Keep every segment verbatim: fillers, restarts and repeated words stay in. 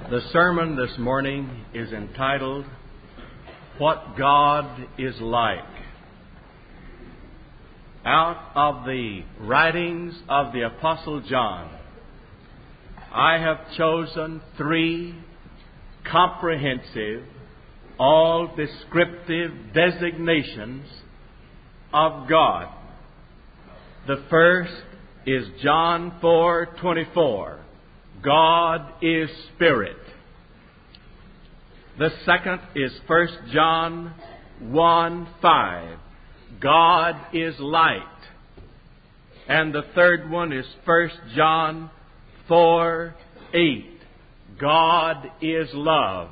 The sermon this morning is entitled, What God is Like. Out of the writings of the Apostle John, I have chosen three comprehensive, all descriptive designations of God. The first is John four twenty-four. God is Spirit. The second is First John one five. God is light. And the third one is First John four eight. God is love.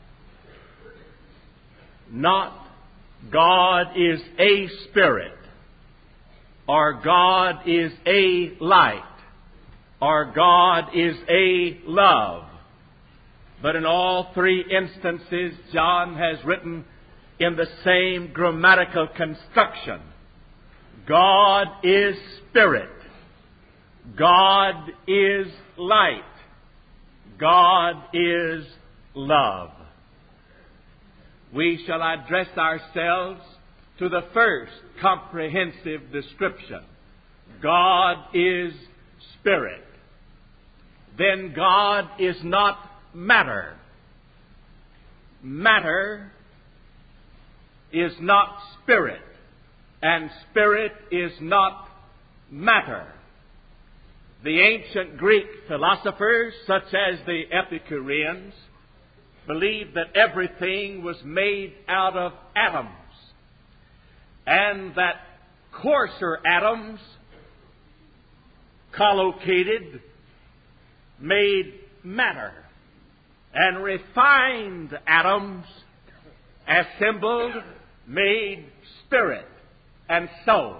Not God is a spirit, or God is a light, or God is a love. But in all three instances, John has written in the same grammatical construction. God is Spirit. God is light. God is love. We shall address ourselves to the first comprehensive description. God is Spirit. Then God is not matter. Matter is not spirit, and spirit is not matter. The ancient Greek philosophers, such as the Epicureans, believed that everything was made out of atoms, and that coarser atoms collocated made matter, and refined atoms assembled made spirit and soul.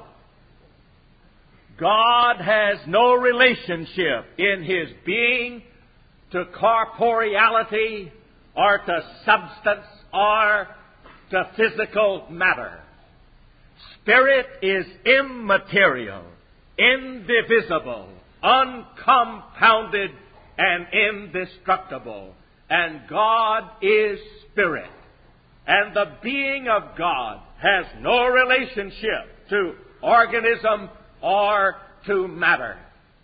God has no relationship in His being to corporeality or to substance or to physical matter. Spirit is immaterial, indivisible, uncompounded, and indestructible. And God is Spirit. And the being of God has no relationship to organism or to matter.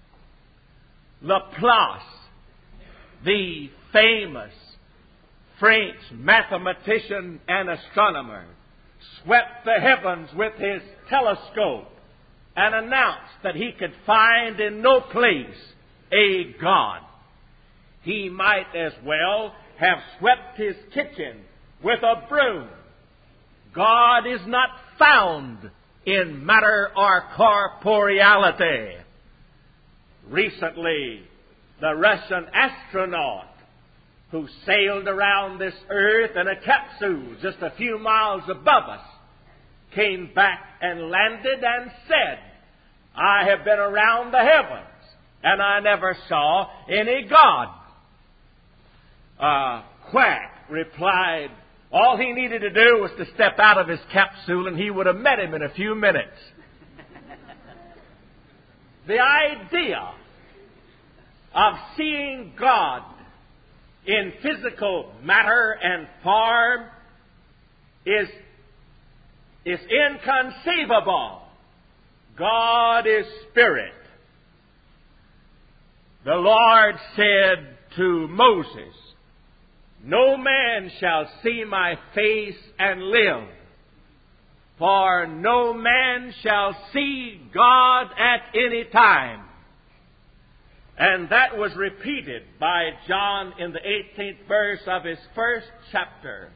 Laplace, the famous French mathematician and astronomer, swept the heavens with his telescope and announced that he could find in no place a God. He might as well have swept his kitchen with a broom. God is not found in matter or corporeality. Recently, the Russian astronaut who sailed around this earth in a capsule just a few miles above us came back and landed and said, I have been around the heavens and I never saw any God. Uh, Quack replied, all he needed to do was to step out of his capsule and he would have met him in a few minutes. The idea of seeing God in physical matter and form is, is inconceivable. God is Spirit. The Lord said to Moses, no man shall see my face and live, for no man shall see God at any time. And that was repeated by John in the eighteenth verse of his first chapter.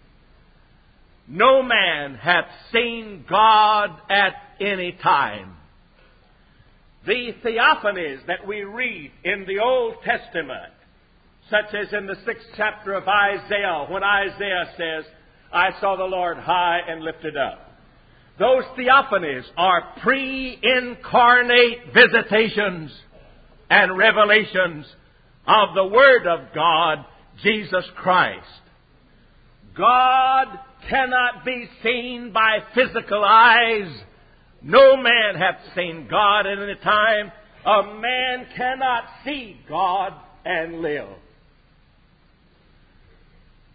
No man hath seen God at any time. The theophanies that we read in the Old Testament, such as in the sixth chapter of Isaiah, when Isaiah says, I saw the Lord high and lifted up. Those theophanies are pre-incarnate visitations and revelations of the Word of God, Jesus Christ. God cannot be seen by physical eyes. No man hath seen God at any time. A man cannot see God and live.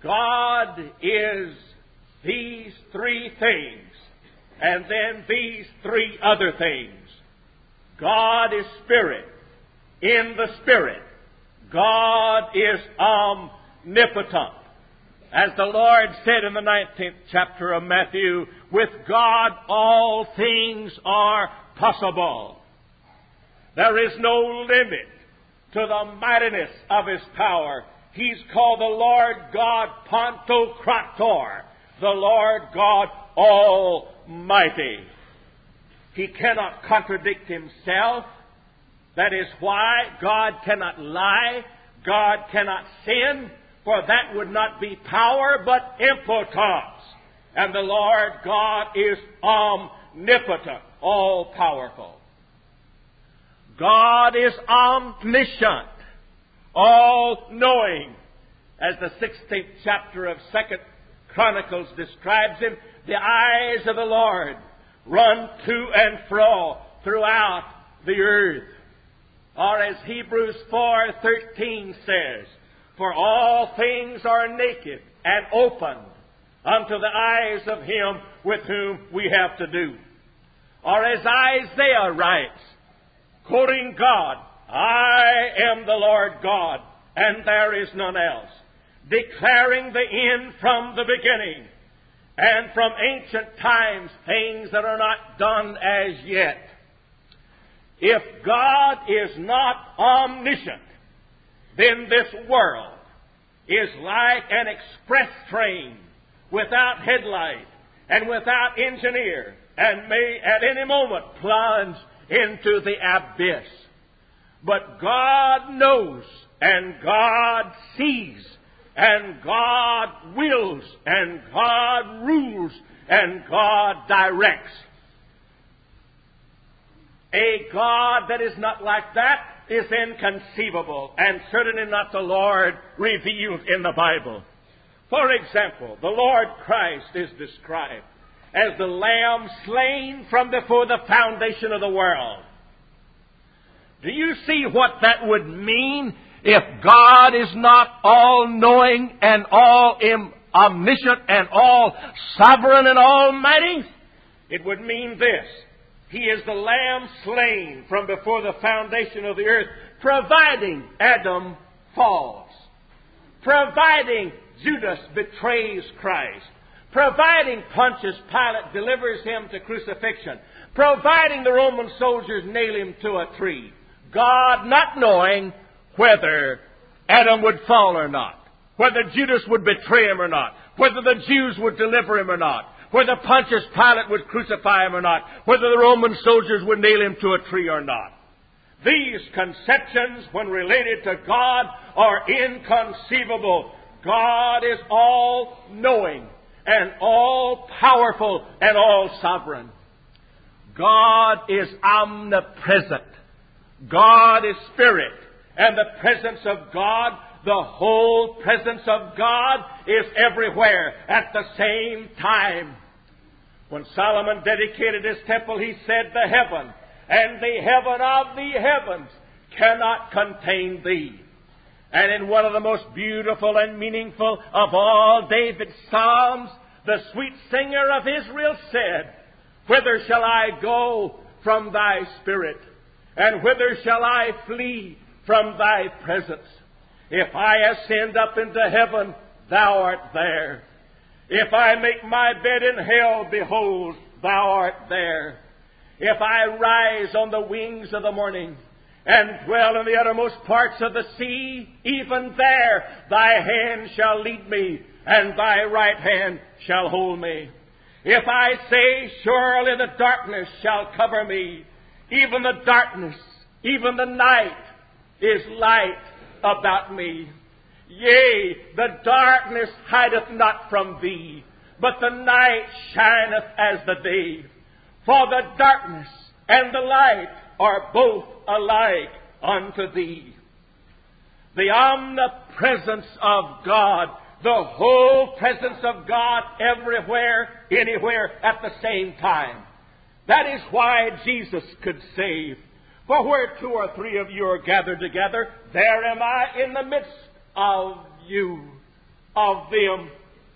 God is these three things, and then these three other things. God is Spirit. In the Spirit, God is omnipotent. As the Lord said in the nineteenth chapter of Matthew, with God all things are possible. There is no limit to the mightiness of His power. He's called the Lord God Pantocrator, the Lord God Almighty. He cannot contradict Himself. That is why God cannot lie, God cannot sin, for that would not be power but impotence. And the Lord God is omnipotent, all-powerful. God is omniscient, all-knowing. As the sixteenth chapter of Second Chronicles describes Him, the eyes of the Lord run to and fro throughout the earth. Or as Hebrews four thirteen says, for all things are naked and opened unto the eyes of Him with whom we have to do. Or as Isaiah writes, quoting God, I am the Lord God, and there is none else, declaring the end from the beginning, and from ancient times things that are not done as yet. If God is not omniscient, then this world is like an express train without headlight and without engineer, and may at any moment plunge into the abyss. But God knows, and God sees, and God wills, and God rules, and God directs. A God that is not like that is inconceivable, and certainly not the Lord revealed in the Bible. For example, the Lord Christ is described as the Lamb slain from before the foundation of the world. Do you see what that would mean if God is not all-knowing and all-omniscient and all-sovereign and almighty? It would mean this. He is the Lamb slain from before the foundation of the earth, providing Adam falls, providing Judas betrays Christ, providing Pontius Pilate delivers Him to crucifixion, providing the Roman soldiers nail Him to a tree. God not knowing whether Adam would fall or not, whether Judas would betray Him or not, whether the Jews would deliver Him or not, whether Pontius Pilate would crucify Him or not, whether the Roman soldiers would nail Him to a tree or not. These conceptions, when related to God, are inconceivable. God is all-knowing and all-powerful and all-sovereign. God is omnipresent. God is Spirit. And the presence of God, the whole presence of God, is everywhere at the same time. When Solomon dedicated his temple, he said, the heaven and the heaven of the heavens cannot contain Thee. And in one of the most beautiful and meaningful of all David's Psalms, the sweet singer of Israel said, whither shall I go from Thy Spirit? And whither shall I flee from Thy presence? If I ascend up into heaven, Thou art there. If I make my bed in hell, behold, Thou art there. If I rise on the wings of the morning and dwell in the uttermost parts of the sea, even there Thy hand shall lead me, and Thy right hand shall hold me. If I say, surely the darkness shall cover me, even the darkness, even the night is light about me. Yea, the darkness hideth not from Thee, but the night shineth as the day. For the darkness and the light are both alike unto Thee. The omnipresence of God, the whole presence of God everywhere, anywhere, at the same time. That is why Jesus could save. For where two or three of you are gathered together, there am I in the midst of you. of them.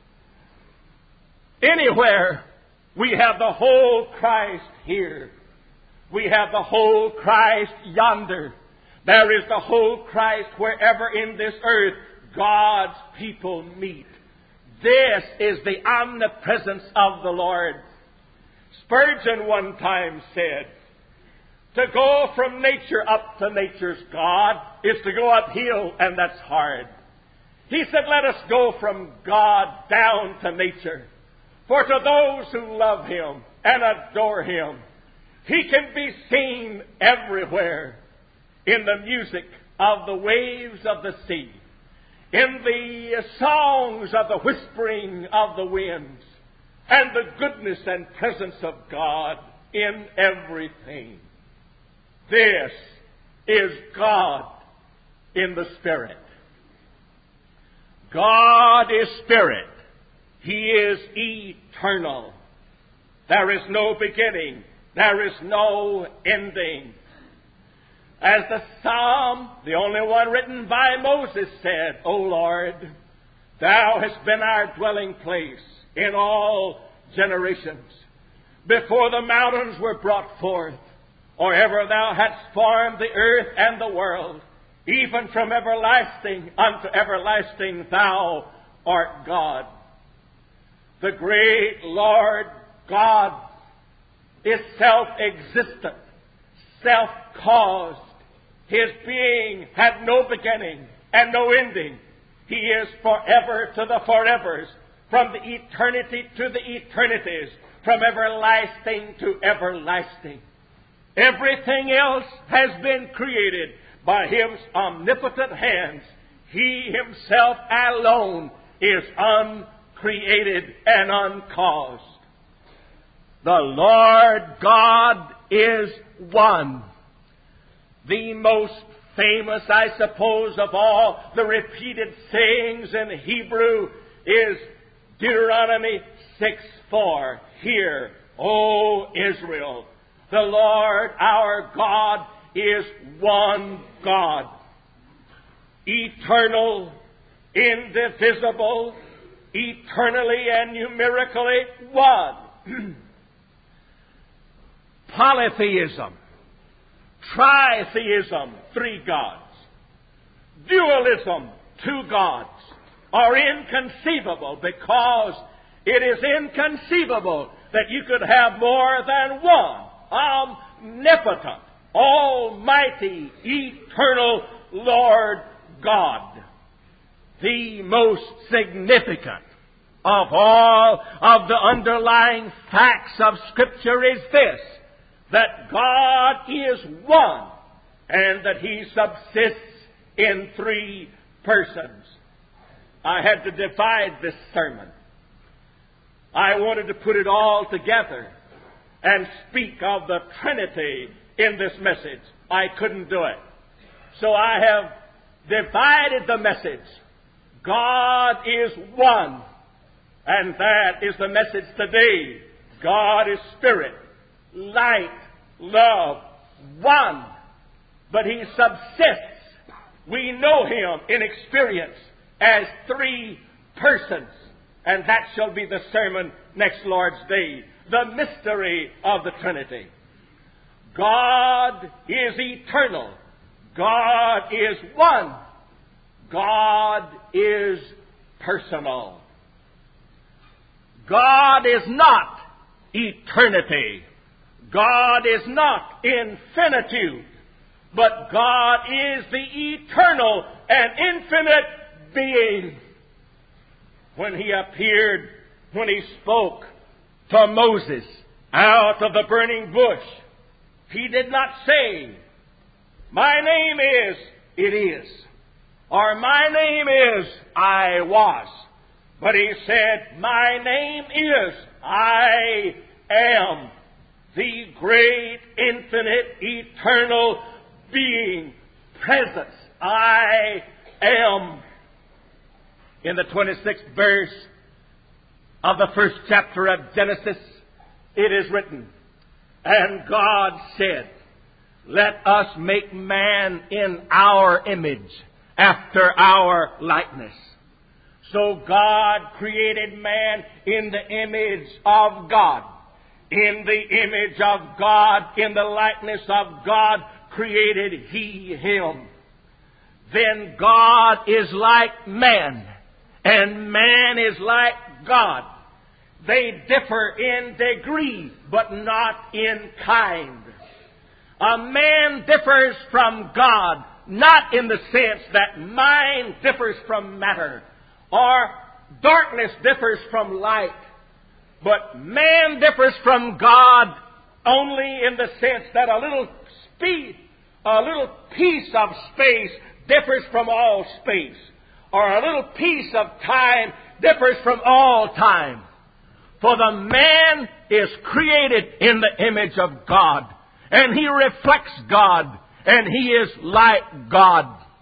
Anywhere we have the whole Christ here. We have the whole Christ yonder. There is the whole Christ wherever in this earth God's people meet. This is the omnipresence of the Lord. Spurgeon one time said, to go from nature up to nature's God is to go uphill, and that's hard. He said, let us go from God down to nature. For to those who love Him and adore Him, He can be seen everywhere, in the music of the waves of the sea, in the songs of the whispering of the winds, and the goodness and presence of God in everything. This is God in the Spirit. God is Spirit. He is eternal. There is no beginning. There is no ending. As the psalm, the only one written by Moses, said, O Lord, Thou hast been our dwelling place in all generations. Before the mountains were brought forth, or ever Thou hadst formed the earth and the world, even from everlasting unto everlasting Thou art God. The great Lord God is self-existent, self-caused. His being had no beginning and no ending. He is forever to the forevers, from the eternity to the eternities, from everlasting to everlasting. Everything else has been created by His omnipotent hands. He Himself alone is uncreated and uncaused. The Lord God is one. The most famous, I suppose, of all the repeated sayings in Hebrew is Deuteronomy six four. Hear, O Israel, the Lord our God is one God, eternal, indivisible, eternally and numerically one. Polytheism, tritheism, three gods, dualism, two gods, are inconceivable, because it is inconceivable that you could have more than one omnipotent, almighty, eternal Lord God. The most significant of all of the underlying facts of Scripture is this, that God is one, and that He subsists in three persons. I had to divide this sermon. I wanted to put it all together and speak of the Trinity in this message. I couldn't do it. So I have divided the message. God is one, and that is the message today. God is Spirit, light, love, one. But He subsists. We know Him in experience as three persons. And that shall be the sermon next Lord's Day. The mystery of the Trinity. God is eternal. God is one. God is personal. God is not eternity. God is not infinitude. But God is the eternal and infinite being. When He appeared, when He spoke to Moses out of the burning bush, He did not say, my name is, it is, or my name is, I was. But He said, my name is, I am, the great, infinite, eternal being, presence. I am. In the twenty-sixth verse of the first chapter of Genesis, it is written, and God said, let us make man in our image, after our likeness. So God created man in the image of God. In the image of God, in the likeness of God, created He him. Then God is like man, and man is like God. They differ in degree, but not in kind. A man differs from God, not in the sense that mind differs from matter, or darkness differs from light. But man differs from God only in the sense that a little speed, a little piece of space differs from all space, or a little piece of time differs from all time. For the man is created in the image of God, and he reflects God, and he is like God.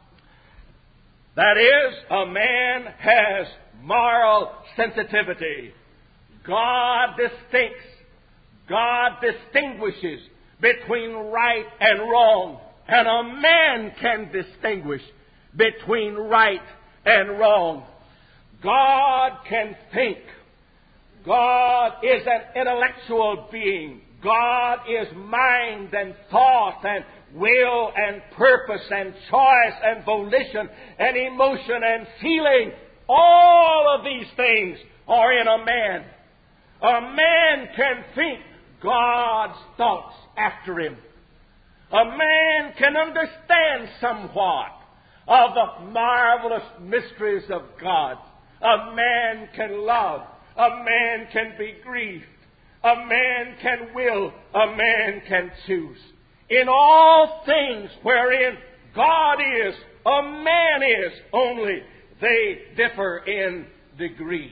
That is, a man has moral sensitivity. God distincts, God distinguishes between right and wrong, and a man can distinguish between right and wrong. God can think. God is an intellectual being. God is mind and thought and will and purpose and choice and volition and emotion and feeling. All of these things are in a man. A man can think God's thoughts after him. A man can understand somewhat of the marvelous mysteries of God. A man can love. A man can be grieved. A man can will. A man can choose. In all things wherein God is, a man is, only they differ in degree.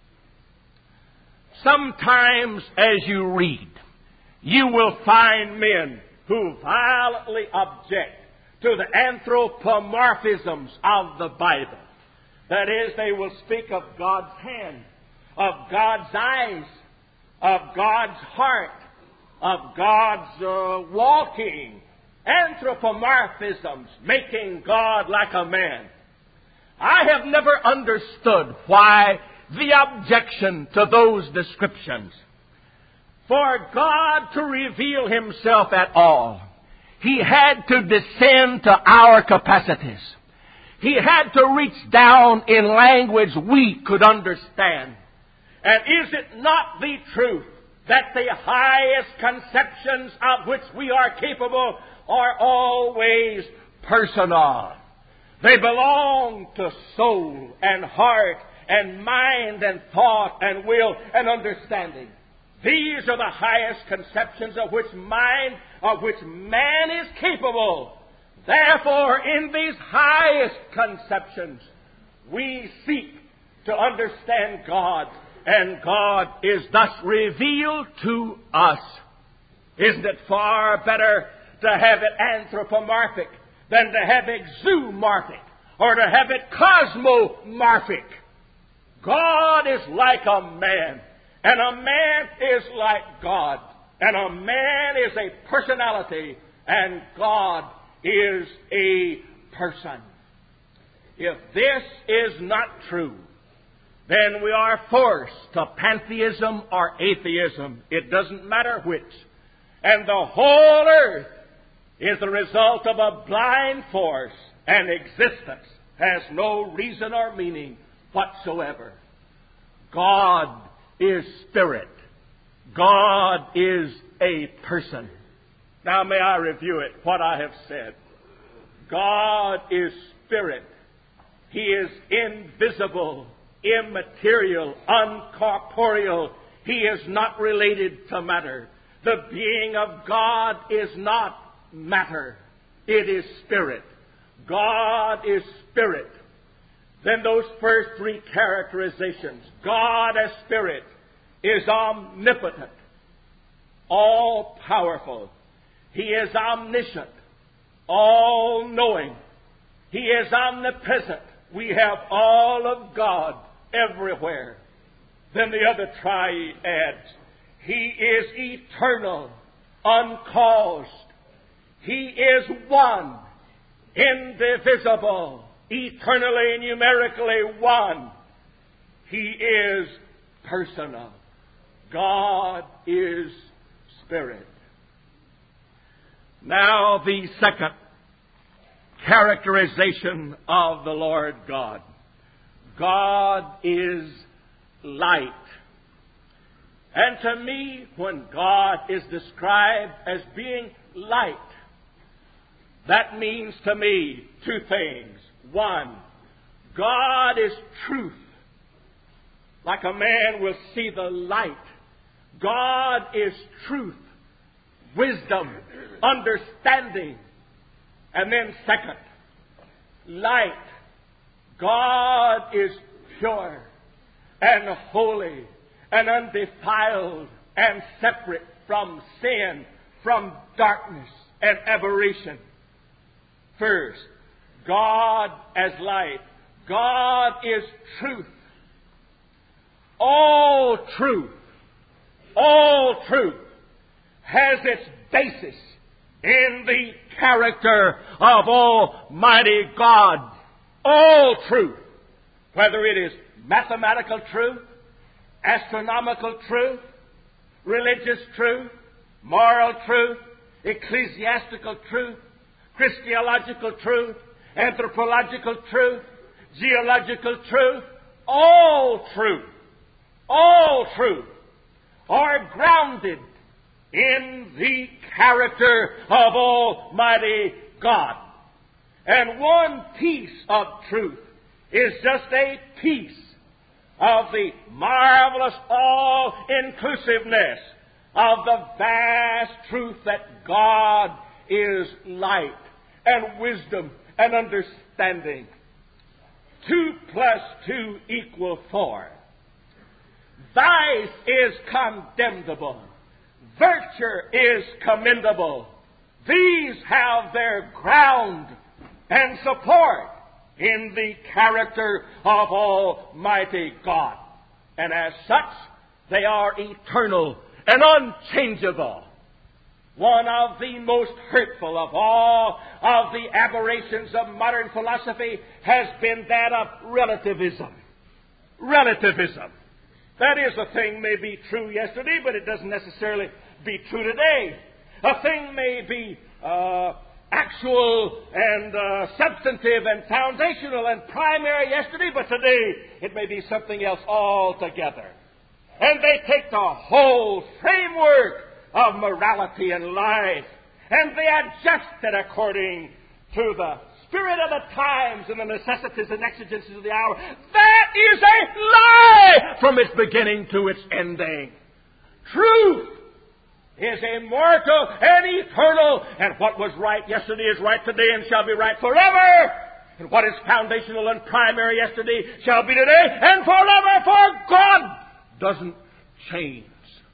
Sometimes as you read, you will find men who violently object to the anthropomorphisms of the Bible. That is, they will speak of God's hand, of God's eyes, of God's heart, of God's uh, walking. Anthropomorphisms, making God like a man. I have never understood why the objection to those descriptions. For God to reveal Himself at all, He had to descend to our capacities. He had to reach down in language we could understand. And is it not the truth that the highest conceptions of which we are capable are always personal? They belong to soul and heart and mind and thought and will and understanding. These are the highest conceptions of which mind, of which man is capable. Therefore, in these highest conceptions, we seek to understand God, and God is thus revealed to us. Isn't it far better to have it anthropomorphic than to have it zoomorphic or to have it cosmomorphic? God is like a man, and a man is like God, and a man is a personality, and God is a person. If this is not true, then we are forced to pantheism or atheism. It doesn't matter which. And the whole earth is the result of a blind force, and existence has no reason or meaning whatsoever. God is spirit. God is a person. Now may I review it, what I have said. God is spirit. He is invisible, immaterial, uncorporeal. He is not related to matter. The being of God is not matter. It is spirit. God is spirit. Then those first three characterizations. God as spirit is omnipotent, all-powerful. He is omniscient, all-knowing. He is omnipresent. We have all of God everywhere. Then the other triads. He is eternal, uncaused. He is one, indivisible, eternally and numerically one. He is personal. God is Spirit. Now the second characterization of the Lord God. God is light. And to me, when God is described as being light, that means to me two things. One, God is truth. Like a man will see the light. God is truth, wisdom, understanding. And then second, light. God is pure and holy and undefiled and separate from sin, from darkness and aberration. First, God as light. God is truth. All truth, all truth has its basis in the character of Almighty God. All truth, whether it is mathematical truth, astronomical truth, religious truth, moral truth, ecclesiastical truth, Christological truth, anthropological truth, geological truth, all truth, all truth are grounded in the character of Almighty God. And one piece of truth is just a piece of the marvelous all-inclusiveness of the vast truth that God is light and wisdom and understanding. Two plus two equal four. Vice is condemnable. Virtue is commendable. These have their ground and support in the character of Almighty God. And as such, they are eternal and unchangeable. One of the most hurtful of all of the aberrations of modern philosophy has been that of relativism. Relativism. That is, a thing may be true yesterday, but it doesn't necessarily be true today. A thing may be uh, actual and uh, substantive and foundational and primary yesterday, but today it may be something else altogether. And they take the whole framework of morality and life, and they adjust it according to the spirit of the times and the necessities and exigencies of the hour. That is a lie from its beginning to its ending. Truth is immortal and eternal, and what was right yesterday is right today and shall be right forever. And what is foundational and primary yesterday shall be today and forever, for God doesn't change.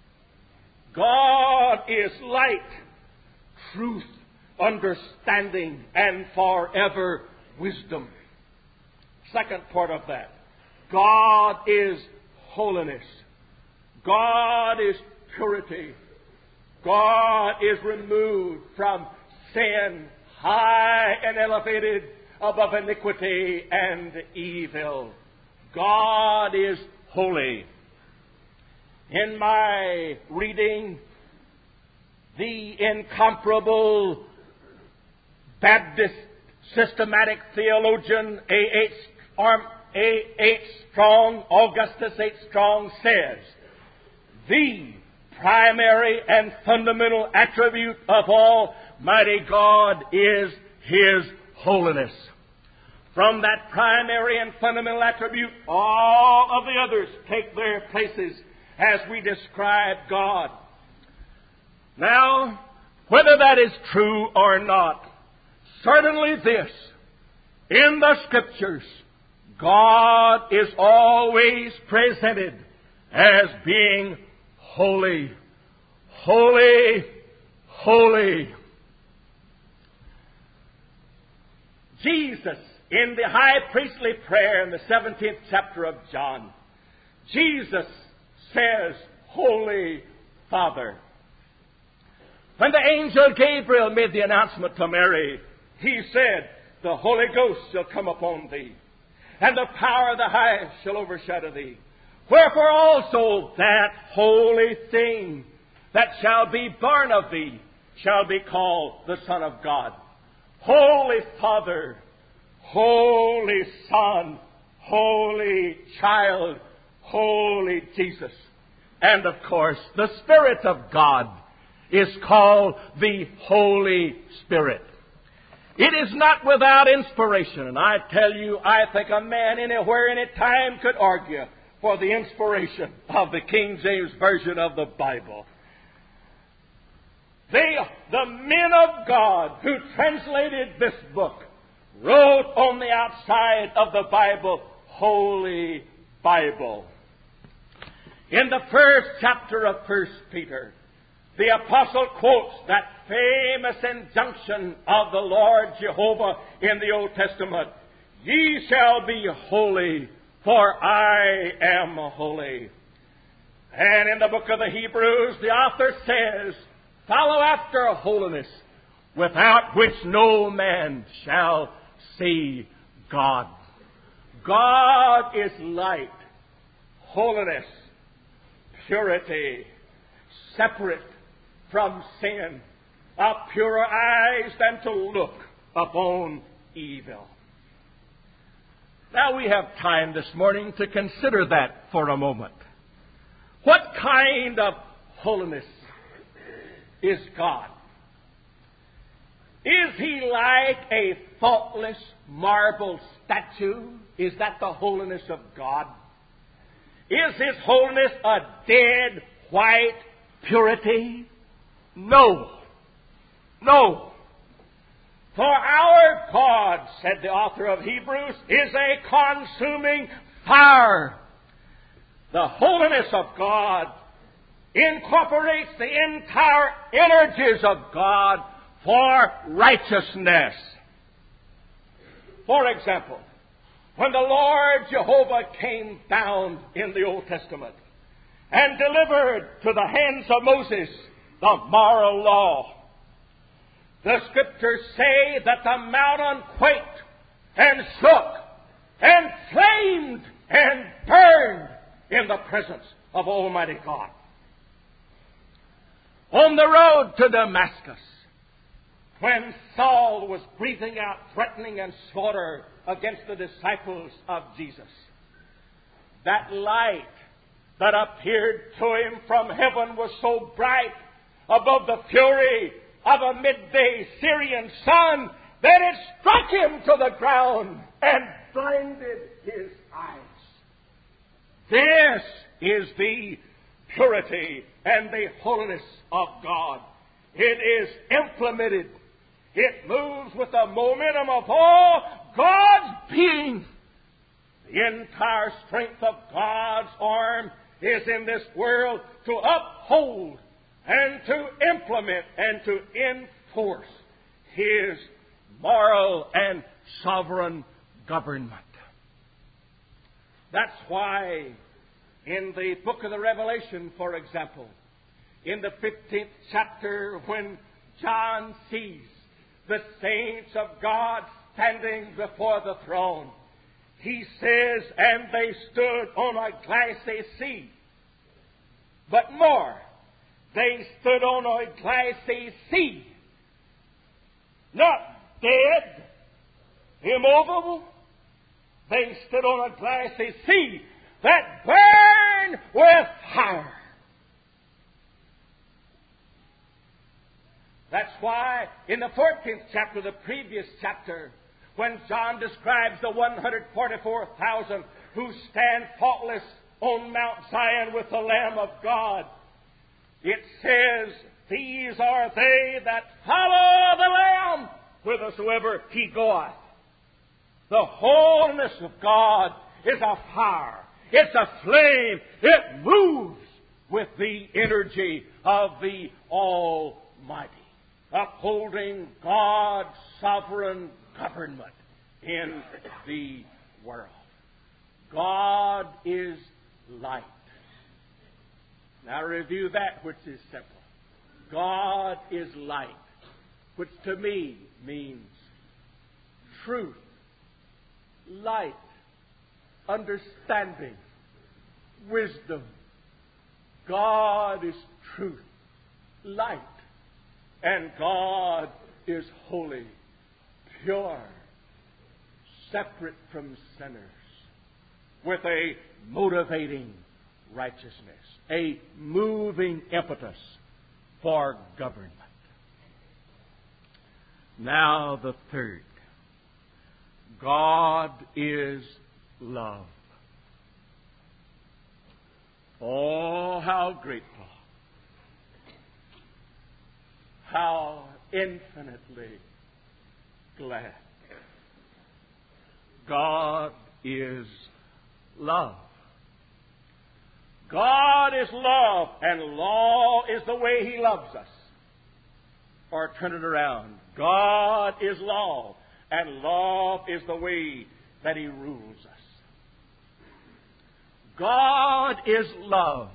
God is light, truth, understanding, and forever wisdom. Second part of that. God is holiness. God is purity. God is removed from sin, high and elevated above iniquity and evil. God is holy. In my reading, the incomparable Baptist systematic theologian A H Strong, Augustus H. Strong, says, the primary and fundamental attribute of Almighty God is His holiness. From that primary and fundamental attribute, all of the others take their places as we describe God. Now, whether that is true or not, certainly this, in the Scriptures, God is always presented as being holy, holy, holy. Jesus, in the high priestly prayer in the seventeenth chapter of John, Jesus says, Holy Father. When the angel Gabriel made the announcement to Mary, he said, the Holy Ghost shall come upon thee, and the power of the highest shall overshadow thee. Wherefore also that holy thing that shall be born of thee shall be called the Son of God. Holy Father, Holy Son, Holy Child, Holy Jesus. And of course, the Spirit of God is called the Holy Spirit. It is not without inspiration. And I tell you, I think a man anywhere, any time could argue for the inspiration of the King James Version of the Bible. They, the men of God who translated this book wrote on the outside of the Bible, Holy Bible. In the first chapter of First Peter, the apostle quotes that famous injunction of the Lord Jehovah in the Old Testament, "Ye shall be holy, for I am holy." And in the book of the Hebrews, the author says, "Follow after holiness, without which no man shall see God." God is light, holiness, purity, separate from sin, of purer eyes than to look upon evil. Now we have time this morning to consider that for a moment. What kind of holiness is God? Is He like a faultless marble statue? Is that the holiness of God? Is His holiness a dead white purity? No. No. For our God, said the author of Hebrews, is a consuming fire. The holiness of God incorporates the entire energies of God for righteousness. For example, when the Lord Jehovah came down in the Old Testament and delivered to the hands of Moses the moral law, the Scriptures say that the mountain quaked and shook and flamed and burned in the presence of Almighty God. On the road to Damascus, when Saul was breathing out threatening and slaughter against the disciples of Jesus, that light that appeared to him from heaven was so bright above the fury of a midday Syrian sun that it struck him to the ground and blinded his eyes. This is the purity and the holiness of God. It is implemented. It moves with the momentum of all God's being. The entire strength of God's arm is in this world to uphold and to implement and to enforce His moral and sovereign government. That's why in the book of the Revelation, for example, in the fifteenth chapter, when John sees the saints of God standing before the throne, he says, "And they stood on a glassy sea." But more, they stood on a glassy sea. Not dead, immovable. They stood on a glassy sea that burned with fire. That's why in the fourteenth chapter, the previous chapter, when John describes the one hundred forty-four thousand who stand faultless on Mount Zion with the Lamb of God, it says, "These are they that follow the Lamb whithersoever He goeth." The holiness of God is a fire. It's a flame. It moves with the energy of the Almighty, upholding God's sovereign government in the world. God is light. Now review that which is simple. God is light, which to me means truth, light, understanding, wisdom. God is truth, light, and God is holy, pure, separate from sinners, with a motivating righteousness, a moving impetus for government. Now the third. God is love. Oh, how grateful. How infinitely glad. God is love. God is love, and law is the way He loves us. Or turn it around. God is law, and love is the way that He rules us. God is love.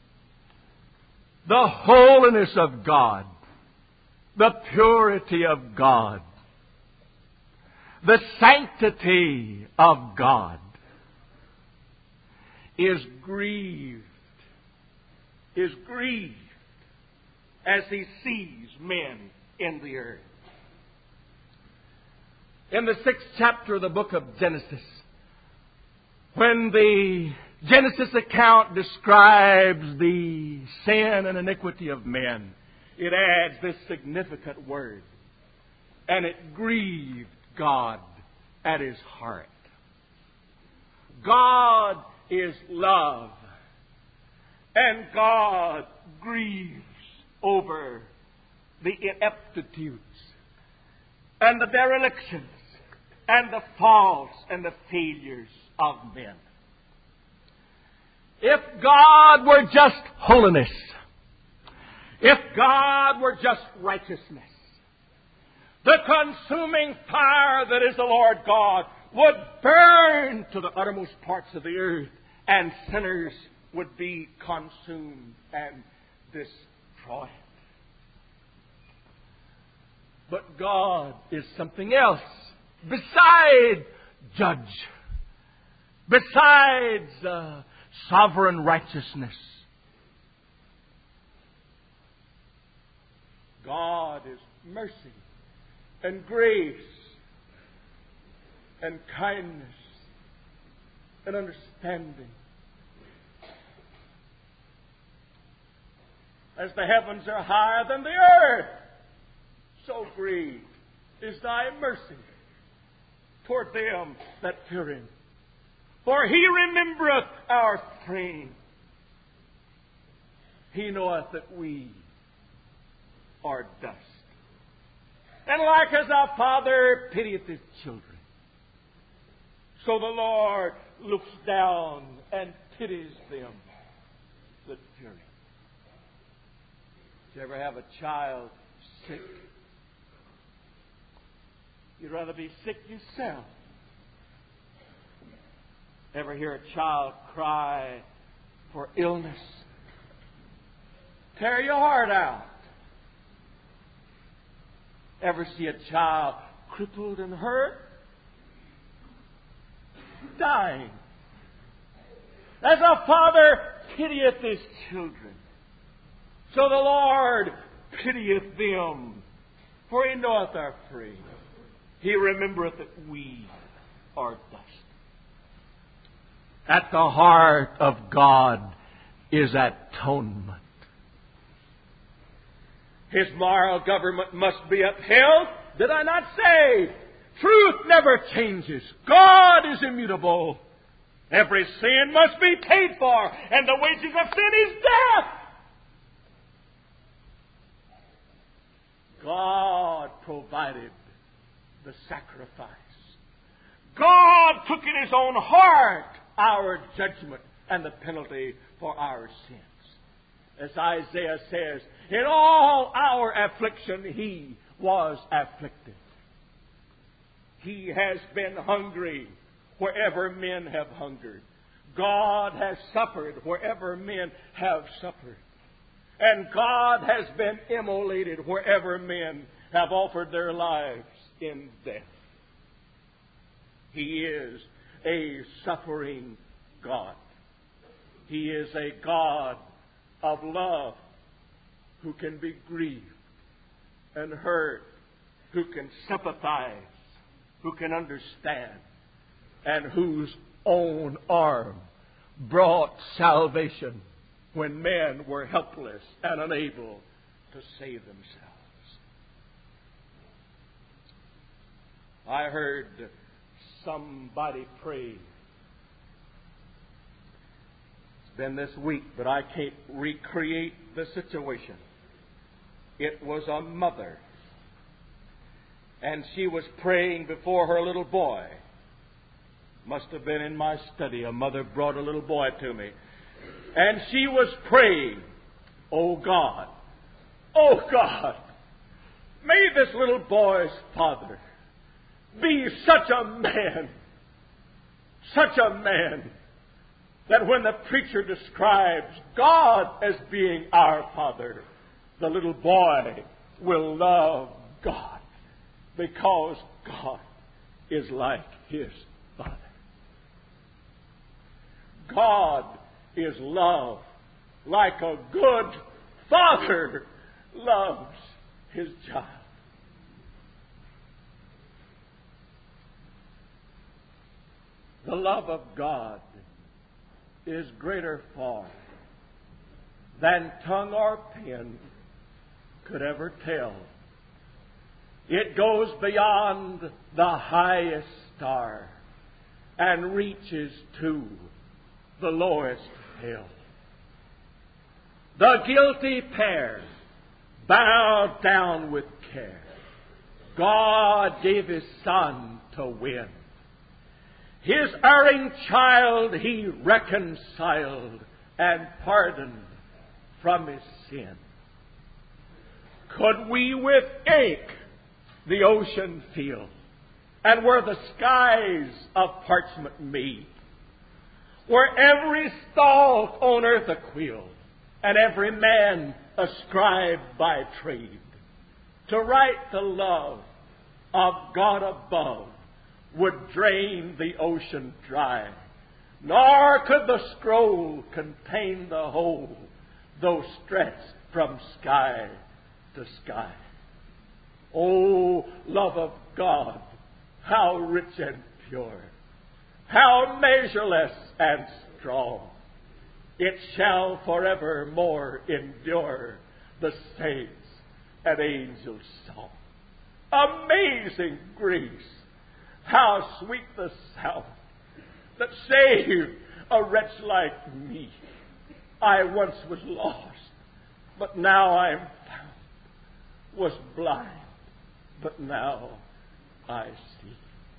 The holiness of God. The purity of God. The sanctity of God is grieved, is grieved as He sees men in the earth. In the sixth chapter of the book of Genesis, when the Genesis account describes the sin and iniquity of men, it adds this significant word. And it grieved God at His heart. God is love. And God grieves over the ineptitudes and the derelictions and the faults and the failures of men. If God were just holiness, if God were just righteousness, the consuming fire that is the Lord God would burn to the uttermost parts of the earth, and sinners would be consumed and destroyed. But God is something else besides judge, besides uh, sovereign righteousness. God is mercy and grace and kindness and understanding. As the heavens are higher than the earth, so great is Thy mercy toward them that fear Him. For He remembereth our frame. He knoweth that we are dust. And like as our Father pitieth His children, so the Lord looks down and pities them that fear Him. Did you ever have a child sick? You'd rather be sick yourself. Ever hear a child cry for illness? Tear your heart out. Ever see a child crippled and hurt? Dying. As our Father pitieth His children, so the Lord pitieth them, for He knoweth our frame. He remembereth that we are dust. At the heart of God is atonement. His moral government must be upheld. Did I not say? Truth never changes. God is immutable. Every sin must be paid for, and the wages of sin is death. God provided the sacrifice. God took in His own heart our judgment and the penalty for our sins. As Isaiah says, in all our affliction He was afflicted. He has been hungry wherever men have hungered. God has suffered wherever men have suffered. And God has been immolated wherever men have offered their lives in death. He is a suffering God. He is a God of love who can be grieved and hurt, who can sympathize, who can understand, and whose own arm brought salvation when men were helpless and unable to save themselves. I heard somebody pray. It's been this week, but I can't recreate the situation. It was a mother, and she was praying before her little boy. Must have been in my study. A mother brought a little boy to me. And she was praying, "Oh God, oh God, may this little boy's father be such a man, such a man, that when the preacher describes God as being our Father, the little boy will love God because God is like his Father." God is love, like a good father loves his child. The love of God is greater far than tongue or pen could ever tell. It goes beyond the highest star and reaches to the lowest hell. The guilty pair bowed down with care. God gave His Son to win. His erring child He reconciled and pardoned from his sin. Could we with ink the ocean fill, and were the skies of parchment made, were every stalk on earth a quill, and every man a scribe by trade, to write the love of God above would drain the ocean dry, nor could the scroll contain the whole, though stretched from sky to sky. O love of God, how rich and pure, how measureless and strong, it shall forevermore endure the saints' and angels' song. Amazing grace, how sweet the sound that saved a wretch like me. I once was lost, but now I am found, was blind, but now I see.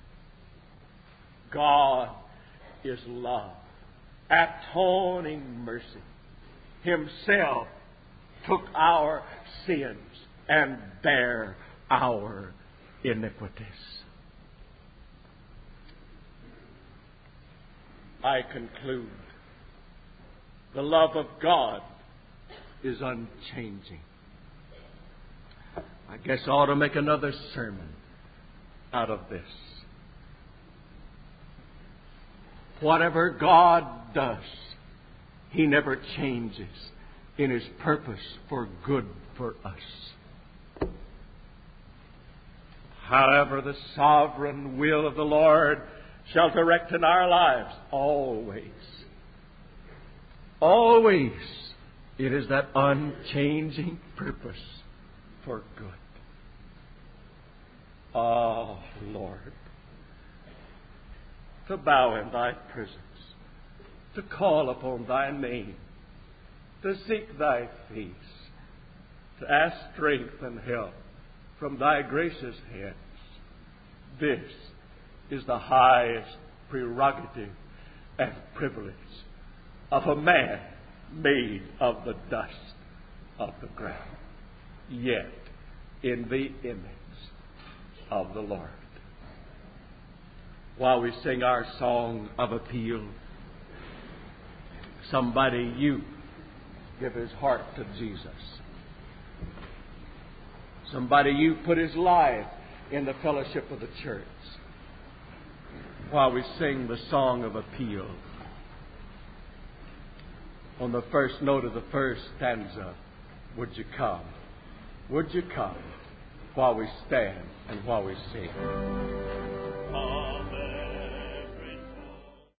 God is love, atoning mercy. Himself took our sins and bare our iniquities. I conclude, the love of God is unchanging. I guess I ought to make another sermon out of this. Whatever God does, He never changes in His purpose for good for us. However, the sovereign will of the Lord shall direct in our lives, always, always, it is that unchanging purpose for good. Ah, Lord, to bow in Thy presence, to call upon Thy name, to seek Thy face, to ask strength and help from Thy gracious hands. This is the highest prerogative and privilege of a man made of the dust of the ground, yet in the image of the Lord. While we sing our song of appeal, somebody, you, give his heart to Jesus. Somebody, you, put his life in the fellowship of the church. while we sing the song of appeal. On the first note of the first stanza, would you come? Would you come while we stand and while we sing?